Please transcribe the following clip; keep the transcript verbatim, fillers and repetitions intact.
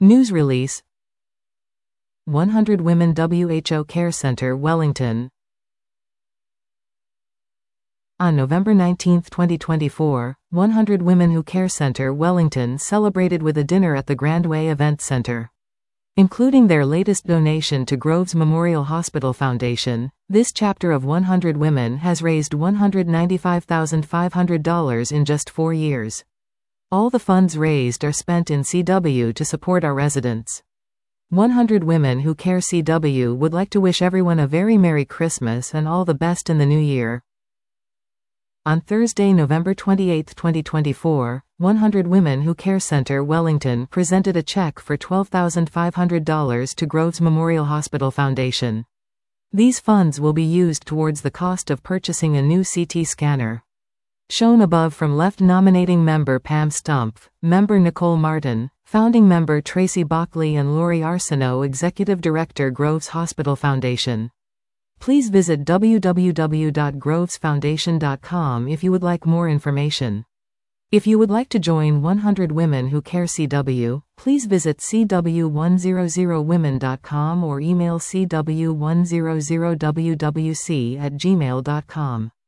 News release. one hundred Women W H O Care Center, Wellington. On November nineteenth twenty twenty-four, one hundred Women Who Care Center, Wellington celebrated with a dinner at the Grandway Event Center. Including their latest donation to Groves Memorial Hospital Foundation, this chapter of one hundred Women has raised one hundred ninety-five thousand five hundred dollars in just four years. All the funds raised are spent in C W to support our residents. one hundred Women Who Care C W would like to wish everyone a very Merry Christmas and all the best in the new year. On Thursday, November twenty-eighth twenty twenty-four, one hundred Women Who Care Center, Wellington presented a check for twelve thousand five hundred dollars to Groves Memorial Hospital Foundation. These funds will be used towards the cost of purchasing a new C T scanner. Shown above from left: nominating member Pam Stumpf, member Nicole Martin, founding member Tracy Bockley and Lori Arsenault, executive director, Groves Hospital Foundation. Please visit w w w dot groves foundation dot com if you would like more information. If you would like to join one hundred Women Who Care C W, please visit c w one hundred women dot com or email c w one hundred w w c at gmail dot com.